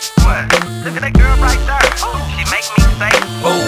What? Look at that girl right there. She make me say, Ooh,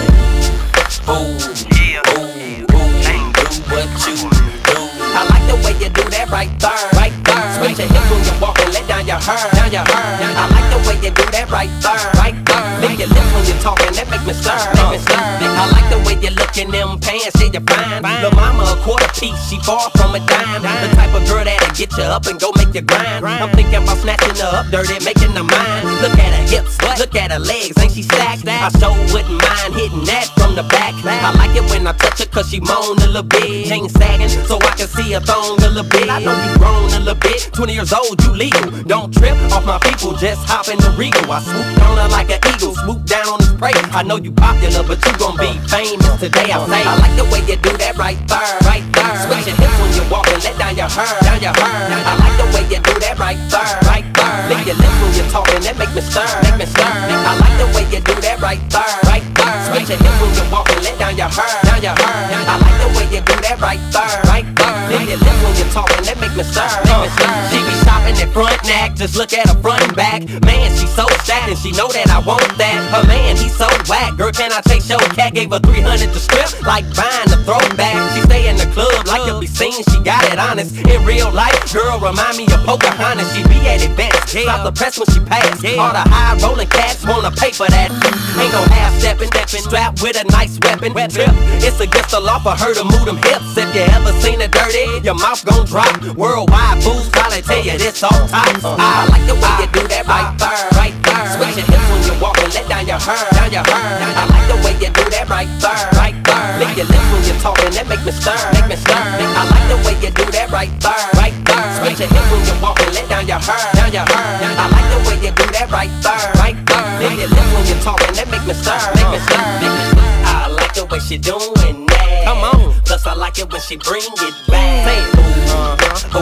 ooh, yeah, ooh, ooh, do what you do. I like the way you do that right there, right there. Switch your hips when you walk and let down your hair, down your hair. I like the way you do that right there, right there. Lick your lips when you're talking, that make me stir, make me stir. I like the way you look in them pants, yeah, you fine. Lil' mama a quarter piece, she far from a dime. The type of girl that'll get you up and go make you grind. I'm thinking about snatching her up dirty, making her mine. Look at her hips, look at her legs, ain't she stacked? I sure wouldn't mind hitting that from the back. I like it when I touch her cause she moan a little bit. Chain sagging so I can see her thong a little bit. I know you grown a little bit, 20 years old, you legal. Don't trip off my people, just hop in the Regal. I swooped on her like an eagle, swoop down on his prey. I know you popular, but you gon' be famous today, I say. I like the way you do that right there, right there. Switch your hips when you walk and let down your hair, down your hair. I like the way you do that right there, right there. Lick your lips when you're talking, that make me stir, make me stir. I like the way you do that right there, right there. Switch your hips when you walk and let down your hair, down your hair. I like the way you do that right there, right there. Lick your lips when you're talking, that make me stir, make me stir. She be shopping at front neck, just look at her front and back. Man, she so stacked and she know that I want that. Her man, he so whack. Girl, can I take your cat? Gave her 300 to strip, like buying a throwback. She stay in the club like to be seen, she got it honest. In real life, girl, remind me of Pocahontas. She be at events, stop the press when she pass. All the high rolling cats wanna pay for that. Ain't no half stepping, strapped with a nice weapon. Trip, it's against the law for her to move them hips. If you ever seen it dirty, your mouth gon' drop. Worldwide fools probably tell you this all top. I like the way you do that right there, right there. Switch your hips when you walk and let down your hair, down your hair. I like the way you do that right there, right there. Lick your lips when you're talking, that make me stir, make me stir. I like the way you do that right there, right there. Switch your hips when you walk and let down your hair, down your hair. I like the way you do that right there, right there. Lick your lips when you're talking, that make me stir, make me stir, make me stir. I like the way she doing that. Come on. Plus I like it when she bring it back. Say it. Ooh,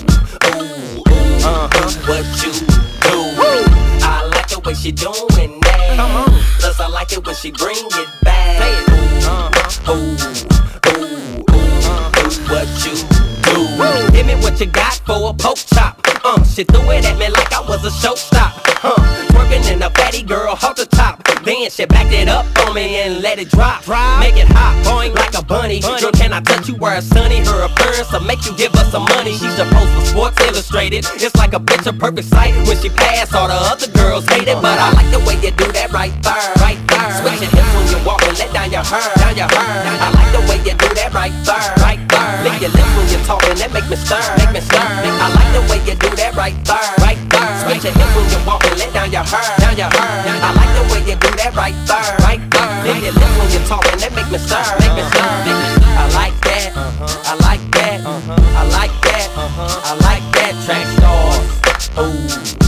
ooh, what you do? I like the way she doing that. Come on. Plus I like it when she bring it back. Say it. What you do? Give me what you got for a poke chop. She threw it at me like I was a showstop. Twerking in a fatty girl, hold the top. Then she backed it up on me and let it drop. Make it hot, boing like a bunny. Girl, can I touch you where it's sunny? Her appearance will make you give her some money. She's supposed for Sports Illustrated. It's like a picture perfect sight. When she pass, all the other girls hate it. But I like the way you do that right there, right there. Switch your hips when you walk and let down your hair, down your hair. I like the way you do that right there, right there. Lick your lips when you're talking, that make me stir, make me stir. I like the way you do that right there, right there. Switch your hips when you walk and let down your hair, down your hair. I like the way you do that right there, right there. Lick your lips when you're talking, that make me stir, make me stir, make me stir. I like that, I like that, I like that, I like that. Track stars, ooh.